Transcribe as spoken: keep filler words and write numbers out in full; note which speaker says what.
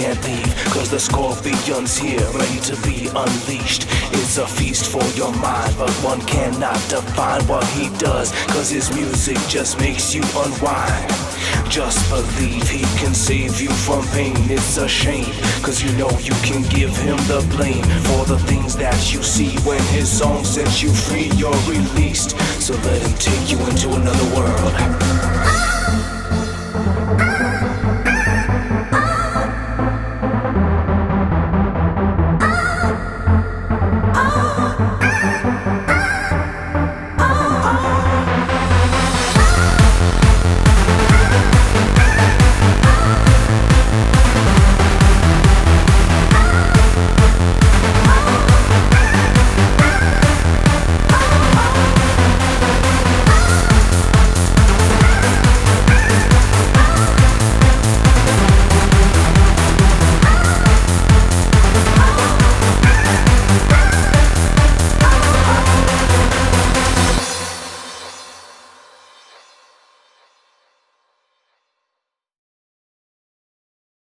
Speaker 1: can't leave, cause the scorpion's here, ready to be unleashed. It's a feast for your mind, but one cannot define what he does, cause his music just makes you unwind. Just believe he can save you from pain. It's a shame, cause you know you can give him the blame for the things that you see. When his song sets you free, you're released. So let him take you into another world.